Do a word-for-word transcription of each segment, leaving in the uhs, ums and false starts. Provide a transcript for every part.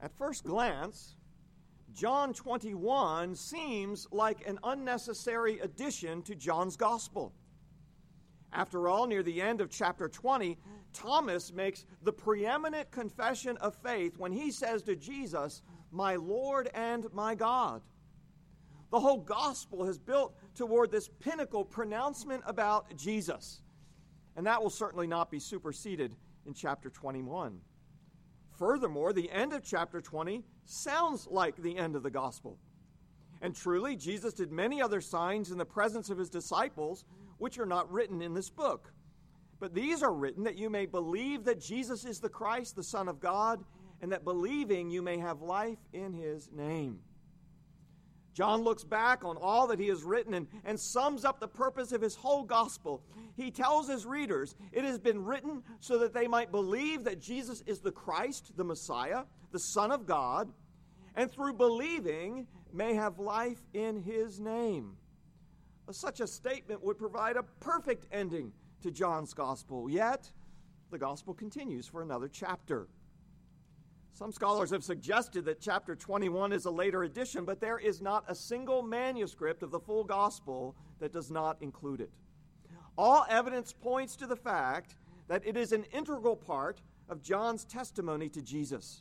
At first glance, John twenty-one seems like an unnecessary addition to John's gospel. After all, near the end of chapter twenty, Thomas makes the preeminent confession of faith when he says to Jesus, "My Lord and my God." The whole gospel has built toward this pinnacle pronouncement about Jesus. And that will certainly not be superseded in chapter twenty-one. Furthermore, the end of chapter twenty sounds like the end of the gospel. And truly, Jesus did many other signs in the presence of his disciples, which are not written in this book. But these are written that you may believe that Jesus is the Christ, the Son of God, and that believing you may have life in his name. John looks back on all that he has written and, and sums up the purpose of his whole gospel. He tells his readers, it has been written so that they might believe that Jesus is the Christ, the Messiah, the Son of God, and through believing may have life in his name. Such a statement would provide a perfect ending to John's gospel. Yet, the gospel continues for another chapter. Some scholars have suggested that chapter twenty-one is a later addition, but there is not a single manuscript of the full gospel that does not include it. All evidence points to the fact that it is an integral part of John's testimony to Jesus.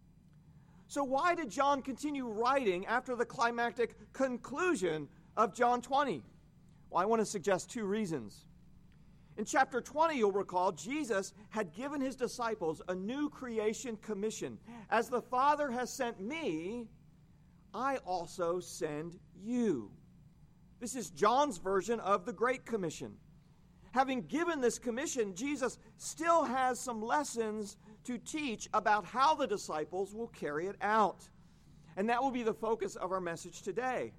So why did John continue writing after the climactic conclusion of John twenty? Well, I want to suggest two reasons. In chapter twenty, you'll recall, Jesus had given his disciples a new creation commission. As the Father has sent me, I also send you. This is John's version of the Great Commission. Having given this commission, Jesus still has some lessons to teach about how the disciples will carry it out. And that will be the focus of our message today.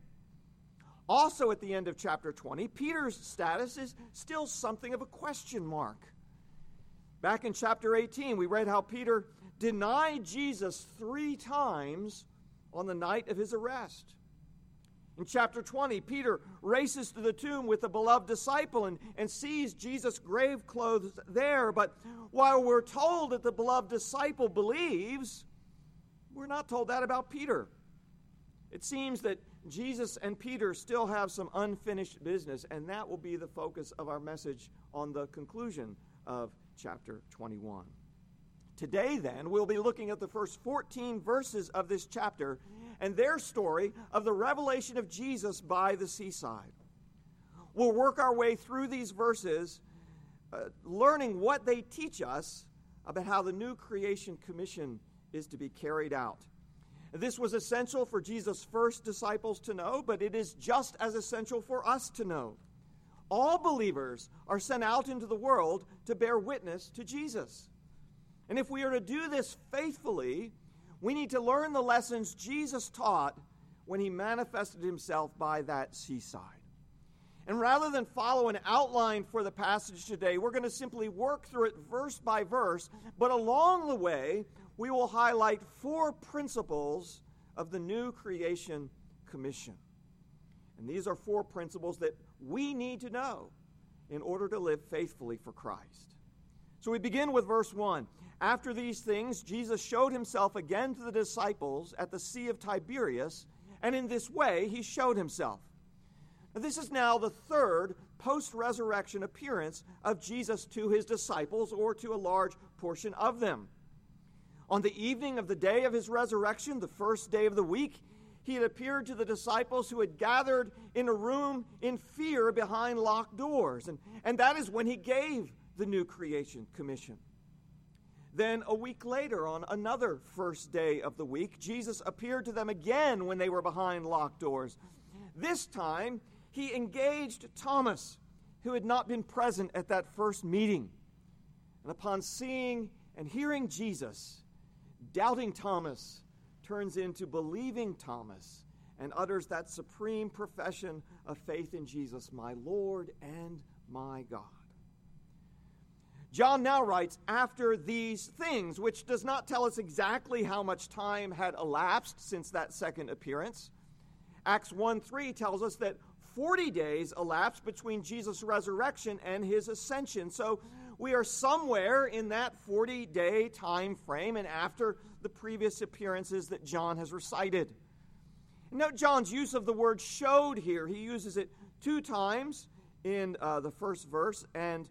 Also, at the end of chapter twenty, Peter's status is still something of a question mark. Back in chapter eighteen, we read how Peter denied Jesus three times on the night of his arrest. In chapter twenty, Peter races to the tomb with the beloved disciple and, and sees Jesus' grave clothes there. But while we're told that the beloved disciple believes, we're not told that about Peter. It seems that Jesus and Peter still have some unfinished business, and that will be the focus of our message on the conclusion of chapter twenty-one. Today, then, we'll be looking at the first fourteen verses of this chapter and their story of the revelation of Jesus by the seaside. We'll work our way through these verses, uh, learning what they teach us about how the new creation commission is to be carried out. This was essential for Jesus' first disciples to know, but it is just as essential for us to know. All believers are sent out into the world to bear witness to Jesus. And if we are to do this faithfully, we need to learn the lessons Jesus taught when he manifested himself by that seaside. And rather than follow an outline for the passage today, we're going to simply work through it verse by verse, but along the way, we will highlight four principles of the new creation commission. And these are four principles that we need to know in order to live faithfully for Christ. So we begin with verse one. After these things, Jesus showed himself again to the disciples at the Sea of Tiberias, and in this way he showed himself. Now, this is now the third post-resurrection appearance of Jesus to his disciples, or to a large portion of them. On the evening of the day of his resurrection, the first day of the week, he had appeared to the disciples who had gathered in a room in fear behind locked doors. And, and that is when he gave the new creation commission. Then a week later, on another first day of the week, Jesus appeared to them again when they were behind locked doors. This time, he engaged Thomas, who had not been present at that first meeting. And upon seeing and hearing Jesus, doubting Thomas turns into believing Thomas and utters that supreme profession of faith in Jesus, my Lord and my God. John now writes, after these things, which does not tell us exactly how much time had elapsed since that second appearance. Acts one three tells us that forty days elapsed between Jesus' resurrection and his ascension. So we are somewhere in that forty-day time frame and after the previous appearances that John has recited. Note John's use of the word showed here. He uses it two times in uh, the first verse and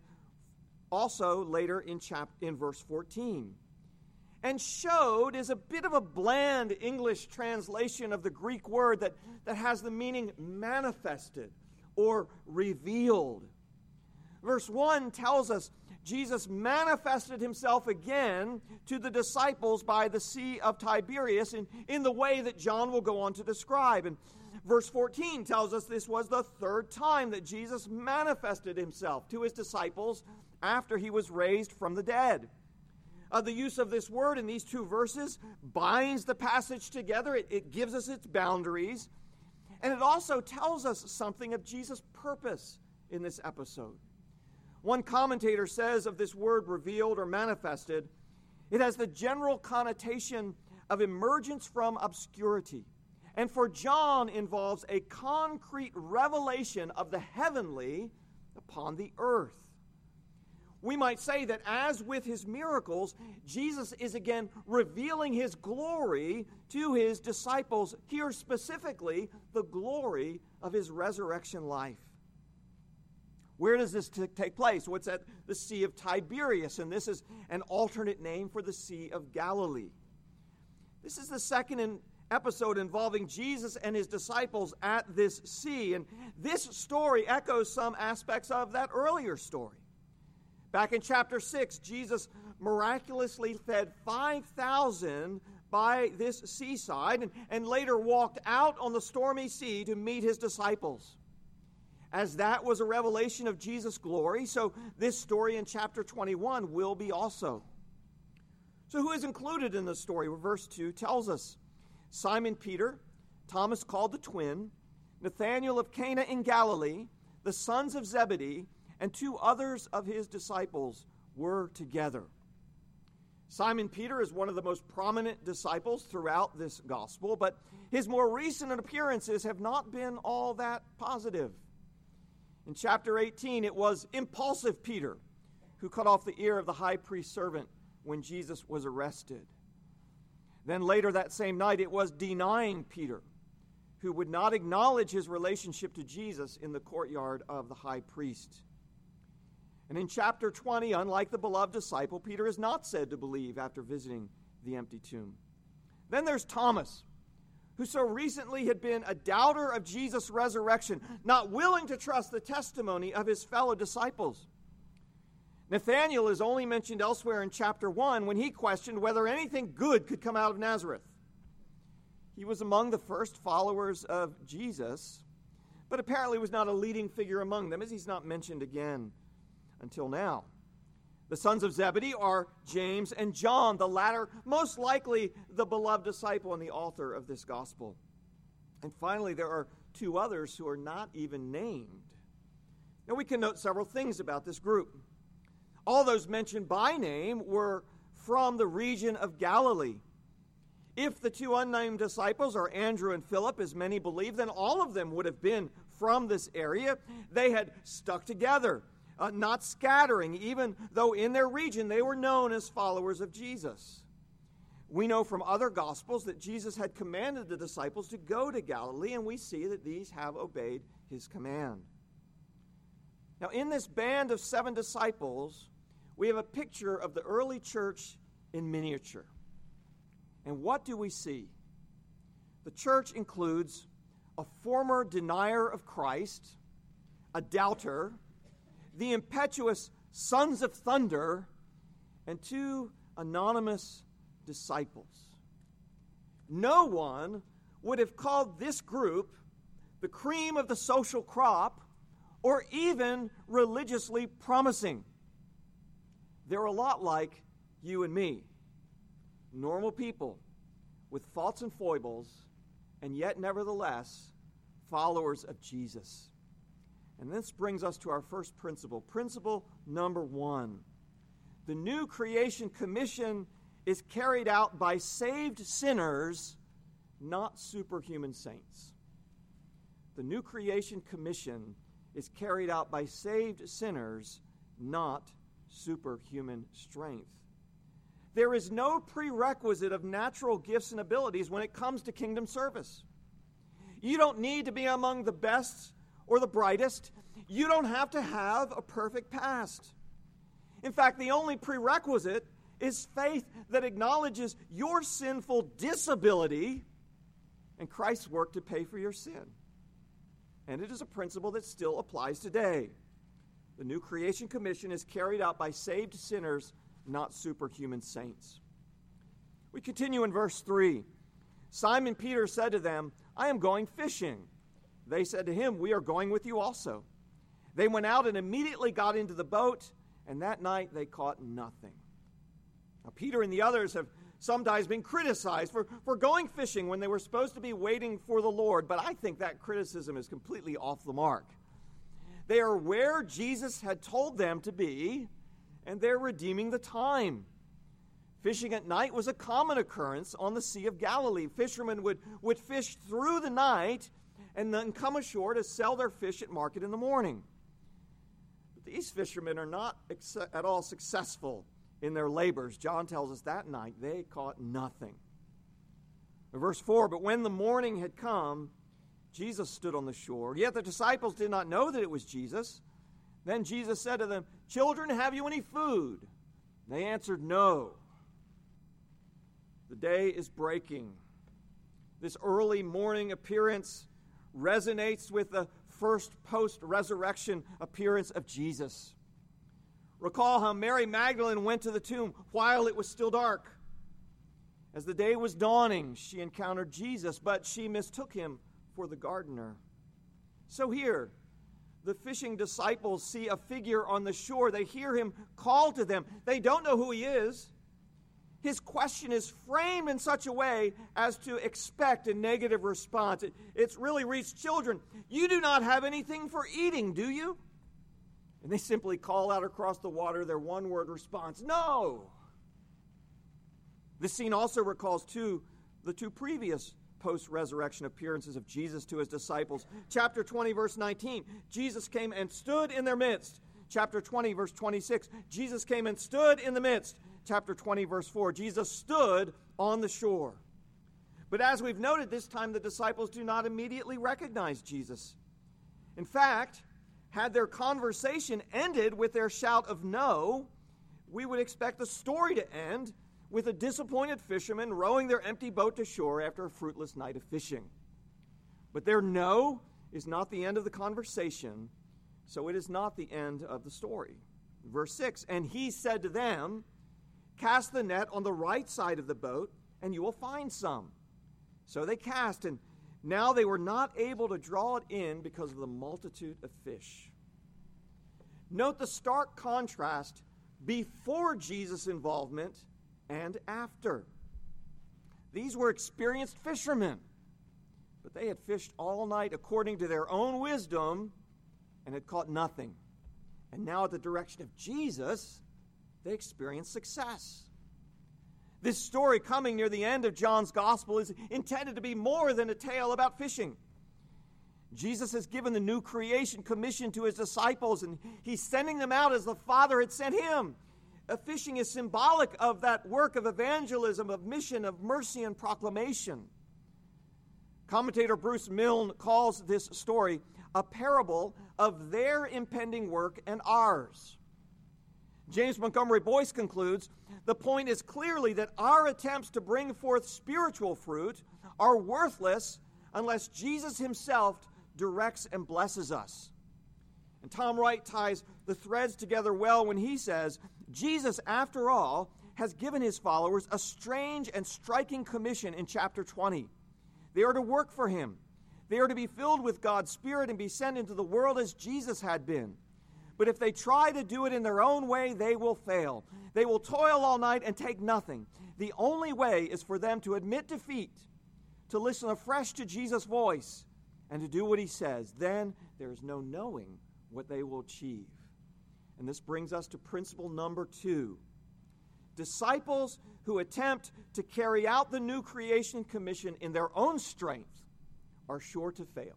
also later in, chap- in verse fourteen. And showed is a bit of a bland English translation of the Greek word that, that has the meaning manifested or revealed. Verse one tells us Jesus manifested himself again to the disciples by the Sea of Tiberias in, in the way that John will go on to describe. And verse fourteen tells us this was the third time that Jesus manifested himself to his disciples after he was raised from the dead. Uh, the use of this word in these two verses binds the passage together. It, it gives us its boundaries. And it also tells us something of Jesus' purpose in this episode. One commentator says of this word revealed or manifested, it has the general connotation of emergence from obscurity. And for John involves a concrete revelation of the heavenly upon the earth. We might say that as with his miracles, Jesus is again revealing his glory to his disciples, here specifically the glory of his resurrection life. Where does this t- take place? Well, it's at the Sea of Tiberias, and this is an alternate name for the Sea of Galilee. This is the second in episode involving Jesus and his disciples at this sea, and this story echoes some aspects of that earlier story. Back in chapter six, Jesus miraculously fed five thousand by this seaside and, and later walked out on the stormy sea to meet his disciples. As that was a revelation of Jesus' glory, so this story in chapter twenty-one will be also. So who is included in the story? Well, verse two tells us Simon Peter, Thomas called the twin, Nathanael of Cana in Galilee, the sons of Zebedee, and two others of his disciples were together. Simon Peter is one of the most prominent disciples throughout this gospel, but his more recent appearances have not been all that positive. In chapter eighteen, it was impulsive Peter who cut off the ear of the high priest's servant when Jesus was arrested. Then later that same night, it was denying Peter who would not acknowledge his relationship to Jesus in the courtyard of the high priest. And in chapter twenty, unlike the beloved disciple, Peter is not said to believe after visiting the empty tomb. Then there's Thomas, who so recently had been a doubter of Jesus' resurrection, not willing to trust the testimony of his fellow disciples. Nathanael is only mentioned elsewhere in chapter one when he questioned whether anything good could come out of Nazareth. He was among the first followers of Jesus, but apparently was not a leading figure among them, as he's not mentioned again until now. The sons of Zebedee are James and John, the latter most likely the beloved disciple and the author of this gospel. And finally, there are two others who are not even named. Now, we can note several things about this group. All those mentioned by name were from the region of Galilee. If the two unnamed disciples are Andrew and Philip, as many believe, then all of them would have been from this area. They had stuck together, Uh, not scattering, even though in their region they were known as followers of Jesus. We know from other Gospels that Jesus had commanded the disciples to go to Galilee, and we see that these have obeyed his command. Now, in this band of seven disciples, we have a picture of the early church in miniature. And what do we see? The church includes a former denier of Christ, a doubter, the impetuous sons of thunder, and two anonymous disciples. No one would have called this group the cream of the social crop or even religiously promising. They're a lot like you and me, normal people with faults and foibles, and yet nevertheless followers of Jesus. And this brings us to our first principle. Principle number one. The new creation commission is carried out by saved sinners, not superhuman saints. The new creation commission is carried out by saved sinners, not superhuman strength. There is no prerequisite of natural gifts and abilities when it comes to kingdom service. You don't need to be among the best or the brightest. You don't have to have a perfect past. In fact, the only prerequisite is faith that acknowledges your sinful disability and Christ's work to pay for your sin. And it is a principle that still applies today. The New Creation Commission is carried out by saved sinners, not superhuman saints. We continue in verse three. Simon Peter said to them, I am going fishing. They said to him, we are going with you also. They went out and immediately got into the boat, and that night they caught nothing. Now, Peter and the others have sometimes been criticized for, for going fishing when they were supposed to be waiting for the Lord, but I think that criticism is completely off the mark. They are where Jesus had told them to be, and they're redeeming the time. Fishing at night was a common occurrence on the Sea of Galilee. Fishermen would, would fish through the night and then come ashore to sell their fish at market in the morning. But these fishermen are not ex- at all successful in their labors. John tells us that night they caught nothing. In verse four, but when the morning had come, Jesus stood on the shore. Yet the disciples did not know that it was Jesus. Then Jesus said to them, children, have you any food? They answered, no. The day is breaking. This early morning appearance resonates with the first post-resurrection appearance of Jesus. Recall how Mary Magdalene went to the tomb while it was still dark. As the day was dawning, she encountered Jesus, but she mistook him for the gardener. So here, the fishing disciples see a figure on the shore. They hear him call to them. They don't know who he is. His question is framed in such a way as to expect a negative response. It, it's really reached children. You do not have anything for eating, do you? And they simply call out across the water their one-word response, no. This scene also recalls two, the two previous post-resurrection appearances of Jesus to his disciples. Chapter twenty, verse nineteen, Jesus came and stood in their midst. Chapter twenty, verse twenty-six, Jesus came and stood in the midst. Chapter twenty, verse four, Jesus stood on the shore. But as we've noted, this time the disciples do not immediately recognize Jesus. In fact, had their conversation ended with their shout of no, we would expect the story to end with a disappointed fisherman rowing their empty boat to shore after a fruitless night of fishing. But their no is not the end of the conversation, so it is not the end of the story. Verse six, and he said to them, cast the net on the right side of the boat, and you will find some. So they cast, and now they were not able to draw it in because of the multitude of fish. Note the stark contrast before Jesus' involvement and after. These were experienced fishermen, but they had fished all night according to their own wisdom and had caught nothing. And now at the direction of Jesus, they experienced success. This story coming near the end of John's gospel is intended to be more than a tale about fishing. Jesus has given the new creation commission to his disciples, and he's sending them out as the Father had sent him. Uh, fishing is symbolic of that work of evangelism, of mission, of mercy and proclamation. Commentator Bruce Milne calls this story a parable of their impending work and ours. James Montgomery Boyce concludes, the point is clearly that our attempts to bring forth spiritual fruit are worthless unless Jesus himself directs and blesses us. And Tom Wright ties the threads together well when he says, Jesus, after all, has given his followers a strange and striking commission in chapter twenty. They are to work for him. They are to be filled with God's Spirit and be sent into the world as Jesus had been. But if they try to do it in their own way, they will fail. They will toil all night and take nothing. The only way is for them to admit defeat, to listen afresh to Jesus' voice, and to do what he says. Then there is no knowing what they will achieve. And this brings us to principle number two. Disciples who attempt to carry out the new creation commission in their own strength are sure to fail.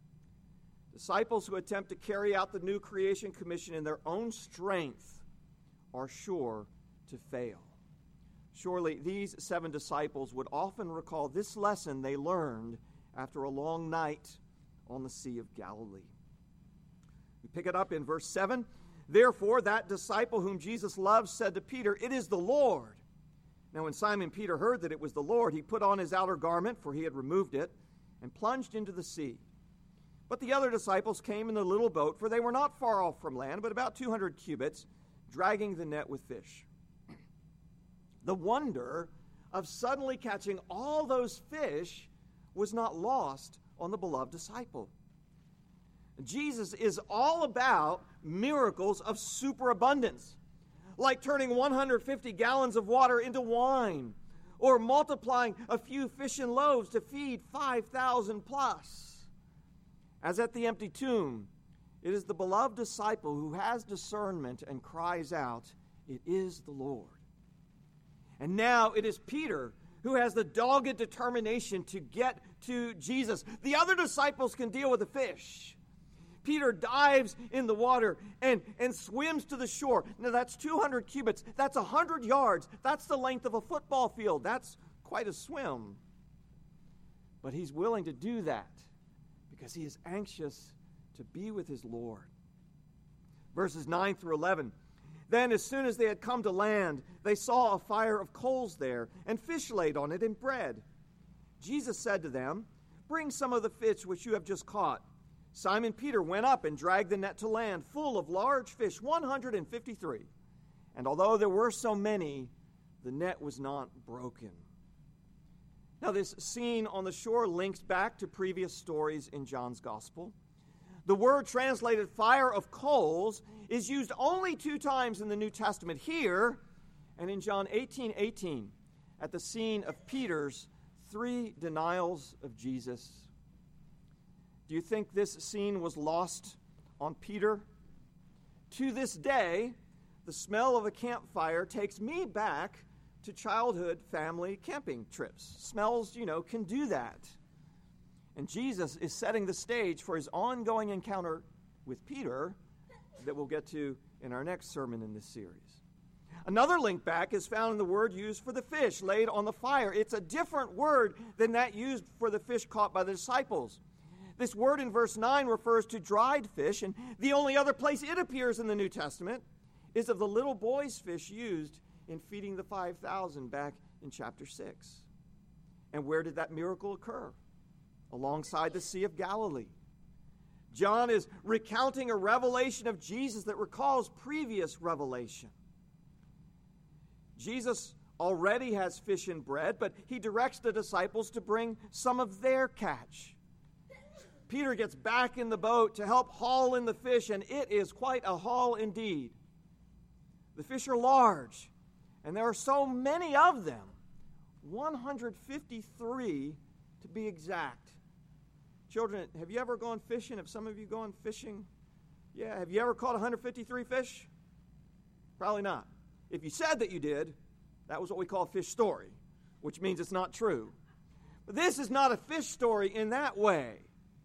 Disciples who attempt to carry out the new creation commission in their own strength are sure to fail. Surely these seven disciples would often recall this lesson they learned after a long night on the Sea of Galilee. We pick it up in verse seven. Therefore, that disciple whom Jesus loved said to Peter, "It is the Lord." Now when Simon Peter heard that it was the Lord, he put on his outer garment, for he had removed it, and plunged into the sea. But the other disciples came in the little boat, for they were not far off from land, but about two hundred cubits, dragging the net with fish. The wonder of suddenly catching all those fish was not lost on the beloved disciple. Jesus is all about miracles of superabundance, like turning one hundred fifty gallons of water into wine, or multiplying a few fish and loaves to feed five thousand plus. As at the empty tomb, it is the beloved disciple who has discernment and cries out, "It is the Lord." And now it is Peter who has the dogged determination to get to Jesus. The other disciples can deal with the fish. Peter dives in the water and, and swims to the shore. Now that's two hundred cubits. That's one hundred yards. That's the length of a football field. That's quite a swim. But he's willing to do that because he is anxious to be with his Lord. Verses nine through eleven. Then as soon as they had come to land, they saw a fire of coals there, and fish laid on it, and bread. Jesus said to them, "Bring some of the fish which you have just caught." Simon Peter went up and dragged the net to land, full of large fish, one hundred fifty-three. And although there were so many, the net was not broken. Now this scene on the shore links back to previous stories in John's Gospel. The word translated fire of coals is used only two times in the New Testament, here and in John eighteen eighteen, at the scene of Peter's three denials of Jesus. Do you think this scene was lost on Peter? To this day, the smell of a campfire takes me back to childhood family camping trips. Smells, you know, can do that. And Jesus is setting the stage for his ongoing encounter with Peter that we'll get to in our next sermon in this series. Another link back is found in the word used for the fish laid on the fire. It's a different word than that used for the fish caught by the disciples. This word in verse nine refers to dried fish, and the only other place it appears in the New Testament is of the little boy's fish used in feeding the five thousand back in chapter six. And where did that miracle occur? Alongside the Sea of Galilee. John is recounting a revelation of Jesus that recalls previous revelation. Jesus already has fish and bread, but he directs the disciples to bring some of their catch. Peter gets back in the boat to help haul in the fish, and it is quite a haul indeed. The fish are large, and there are so many of them, one hundred fifty-three to be exact. Children, have you ever gone fishing? Have some of you gone fishing? Yeah, have you ever caught one hundred fifty-three fish? Probably not. If you said that you did, that was what we call a fish story, which means it's not true. But this is not a fish story in that way.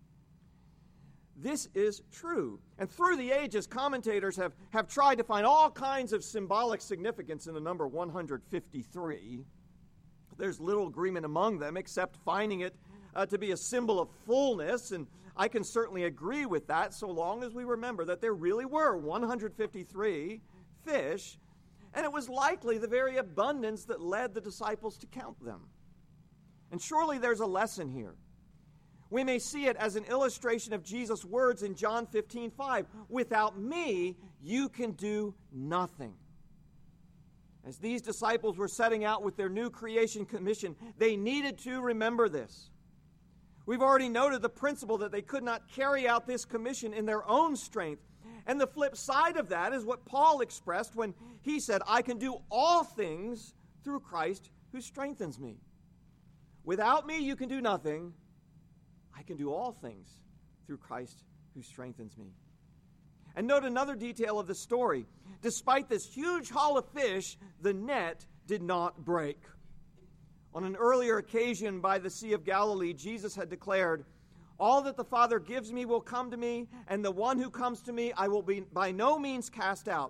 This is true. And through the ages, commentators have, have tried to find all kinds of symbolic significance in the number one hundred fifty-three. There's little agreement among them except finding it uh, to be a symbol of fullness, and I can certainly agree with that so long as we remember that there really were one hundred fifty-three fish, and it was likely the very abundance that led the disciples to count them. And surely there's a lesson here. We may see it as an illustration of Jesus' words in John fifteen five. Without me, you can do nothing. As these disciples were setting out with their new creation commission, they needed to remember this. We've already noted the principle that they could not carry out this commission in their own strength. And the flip side of that is what Paul expressed when he said, I can do all things through Christ who strengthens me. Without me, you can do nothing. I can do all things through Christ who strengthens me. And note another detail of the story. Despite this huge haul of fish, the net did not break. On an earlier occasion by the Sea of Galilee, Jesus had declared, all that the Father gives me will come to me, and the one who comes to me I will be by no means cast out.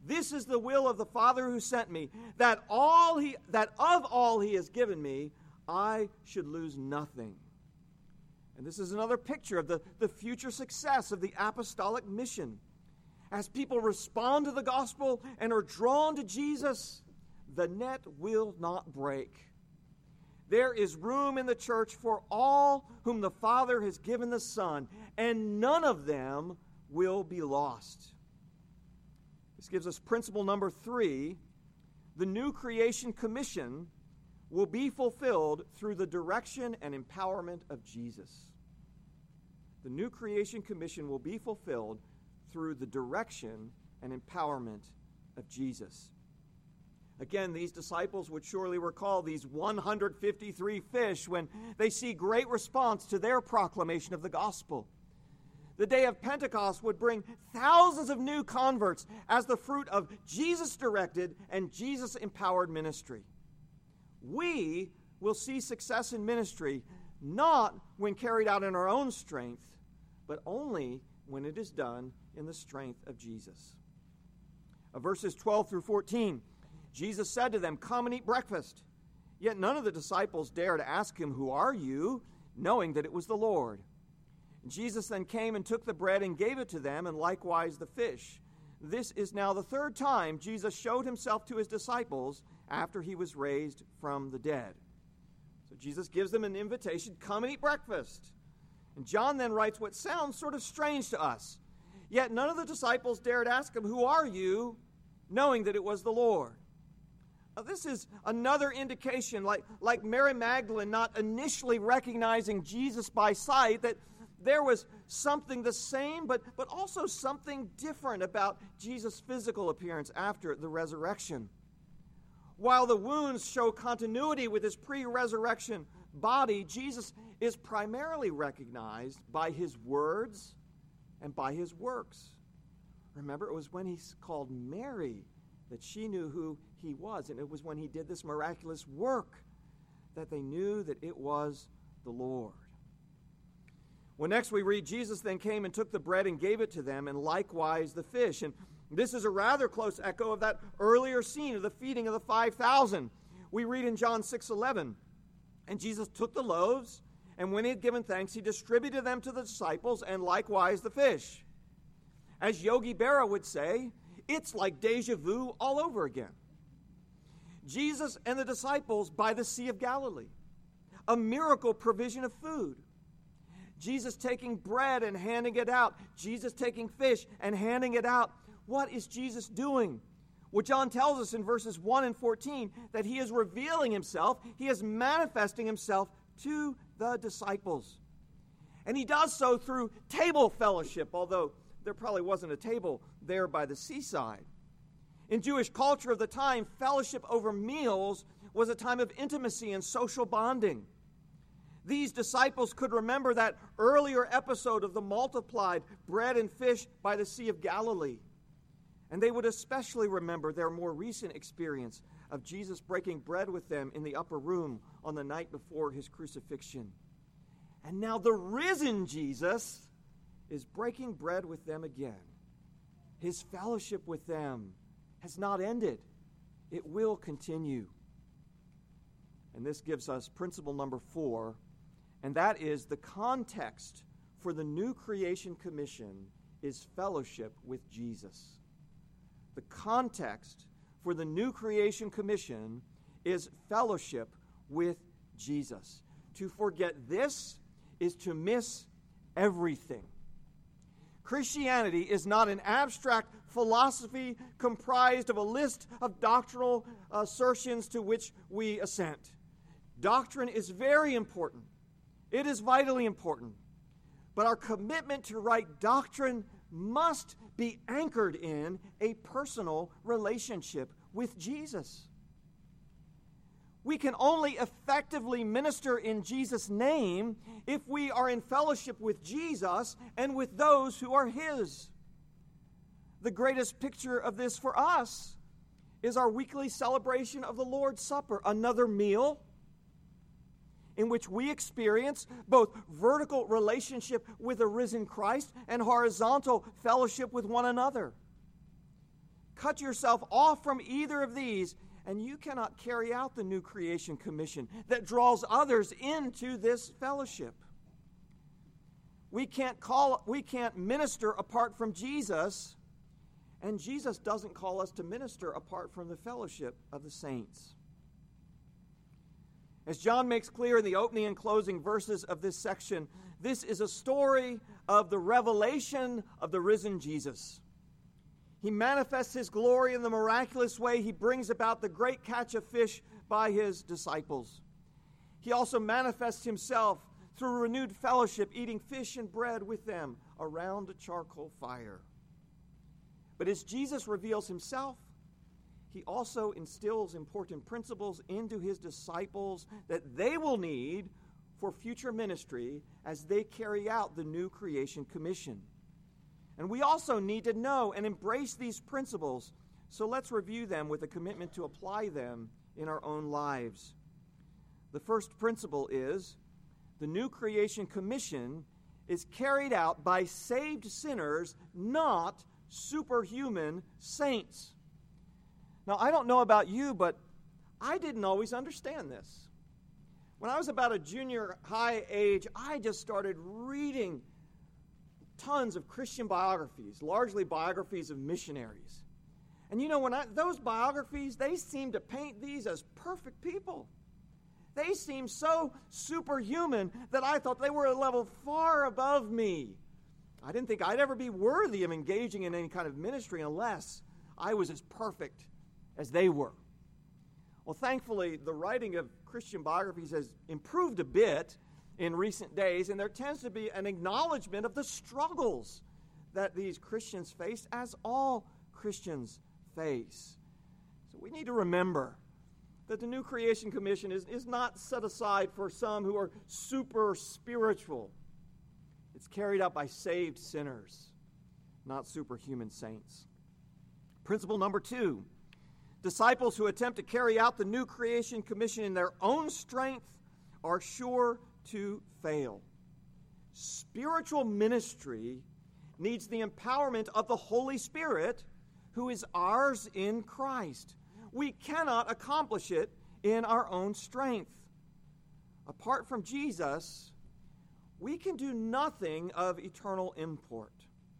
This is the will of the Father who sent me, that all he that of all he has given me, I should lose nothing. And this is another picture of the, the future success of the apostolic mission. As people respond to the gospel and are drawn to Jesus, the net will not break. There is room in the church for all whom the Father has given the Son, and none of them will be lost. This gives us principle number three. The new creation commission will be fulfilled through the direction and empowerment of Jesus. The new creation commission will be fulfilled through the direction and empowerment of Jesus. Again, these disciples would surely recall these one hundred fifty-three fish when they see great response to their proclamation of the gospel. The day of Pentecost would bring thousands of new converts as the fruit of Jesus-directed and Jesus-empowered ministry. We will see success in ministry not when carried out in our own strength, but only when it is done in the strength of Jesus. Uh, verses twelve through fourteen, Jesus said to them, "Come and eat breakfast." Yet none of the disciples dared ask him, "Who are you?" knowing that it was the Lord. Jesus then came and took the bread and gave it to them, and likewise the fish. This is now the third time Jesus showed himself to his disciples after he was raised from the dead. So Jesus gives them an invitation, come and eat breakfast. And John then writes what sounds sort of strange to us. Yet none of the disciples dared ask him, "Who are you?" knowing that it was the Lord. Now, this is another indication, like, like Mary Magdalene not initially recognizing Jesus by sight, that there was something the same, but, but also something different about Jesus' physical appearance after the resurrection. While the wounds show continuity with his pre-resurrection body, Jesus is primarily recognized by his words and by his works. Remember, it was when he called Mary that she knew who he was, and it was when he did this miraculous work that they knew that it was the Lord. Well, next we read, Jesus then came and took the bread and gave it to them, and likewise the fish. And this is a rather close echo of that earlier scene of the feeding of the five thousand. We read in John six eleven, "And Jesus took the loaves, and when he had given thanks, he distributed them to the disciples, and likewise the fish." As Yogi Berra would say, it's like deja vu all over again. Jesus and the disciples by the Sea of Galilee, a miracle provision of food. Jesus taking bread and handing it out. Jesus taking fish and handing it out. What is Jesus doing? Well, John tells us in verses one and fourteen that he is revealing himself. He is manifesting himself to the disciples. And he does so through table fellowship, although there probably wasn't a table there by the seaside. In Jewish culture of the time, fellowship over meals was a time of intimacy and social bonding. These disciples could remember that earlier episode of the multiplied bread and fish by the Sea of Galilee. And they would especially remember their more recent experience of Jesus breaking bread with them in the upper room on the night before his crucifixion. And now the risen Jesus is breaking bread with them again. His fellowship with them has not ended. It will continue. And this gives us principle number four, and that is the context for the new creation commission is fellowship with Jesus. The context for the new creation commission is fellowship with Jesus. To forget this is to miss everything. Christianity is not an abstract philosophy comprised of a list of doctrinal assertions to which we assent. Doctrine is very important. It is vitally important. But our commitment to right doctrine must be anchored in a personal relationship with Jesus. We can only effectively minister in Jesus' name if we are in fellowship with Jesus and with those who are his. The greatest picture of this for us is our weekly celebration of the Lord's Supper, another meal in which we experience both vertical relationship with a risen Christ and horizontal fellowship with one another. cut yourself off from either of these, and you cannot carry out the new creation commission that draws others into this fellowship. We can't call, we can't minister apart from Jesus, and Jesus doesn't call us to minister apart from the fellowship of the saints. As John makes clear in the opening and closing verses of this section, this is a story of the revelation of the risen Jesus. He manifests his glory in the miraculous way he brings about the great catch of fish by his disciples. He also manifests himself through renewed fellowship, eating fish and bread with them around a charcoal fire. But as Jesus reveals himself, he also instills important principles into his disciples that they will need for future ministry as they carry out the new creation commission. And we also need to know and embrace these principles, so let's review them with a commitment to apply them in our own lives. The first principle is the new creation commission is carried out by saved sinners, not superhuman saints. Now, I don't know about you, but I didn't always understand this. When I was about a junior high age, I just started reading tons of Christian biographies, largely biographies of missionaries. And you know, when I, those biographies, they seem to paint these as perfect people. They seem so superhuman that I thought they were a level far above me. I didn't think I'd ever be worthy of engaging in any kind of ministry unless I was as perfect as they were. Well, thankfully, the writing of Christian biographies has improved a bit in recent days, and there tends to be an acknowledgement of the struggles that these Christians face, as all Christians face. So we need to remember that the New Creation Commission is, is not set aside for some who are super spiritual. It's carried out by saved sinners, not superhuman saints. Principle number two, disciples who attempt to carry out the New Creation Commission in their own strength are sure to fail. Spiritual ministry needs the empowerment of the Holy Spirit, who is ours in Christ. We cannot accomplish it in our own strength. Apart from Jesus, we can do nothing of eternal import.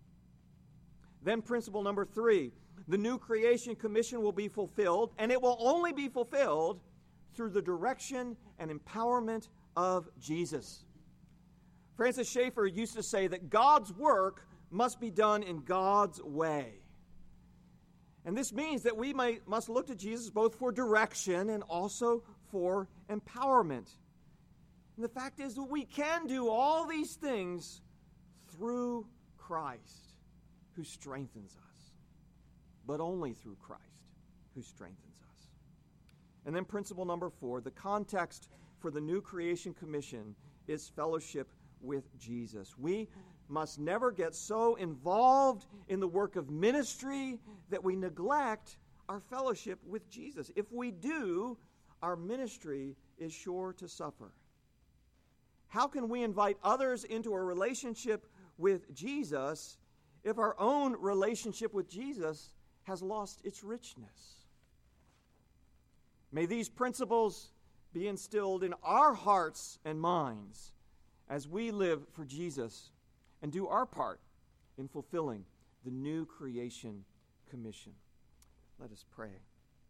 Then principle number three, the New Creation Commission will be fulfilled, and it will only be fulfilled through the direction and empowerment of Jesus. Francis Schaeffer used to say that God's work must be done in God's way. And this means that we may, must look to Jesus both for direction and also for empowerment. And the fact is that we can do all these things through Christ, who strengthens us. But only through Christ, who strengthens us. And then principle number four, the context for the New Creation Commission is fellowship with Jesus. We must never get so involved in the work of ministry that we neglect our fellowship with Jesus. If we do, our ministry is sure to suffer. How can we invite others into a relationship with Jesus if our own relationship with Jesus has lost its richness? May these principles be instilled in our hearts and minds as we live for Jesus and do our part in fulfilling the New Creation Commission. Let us pray.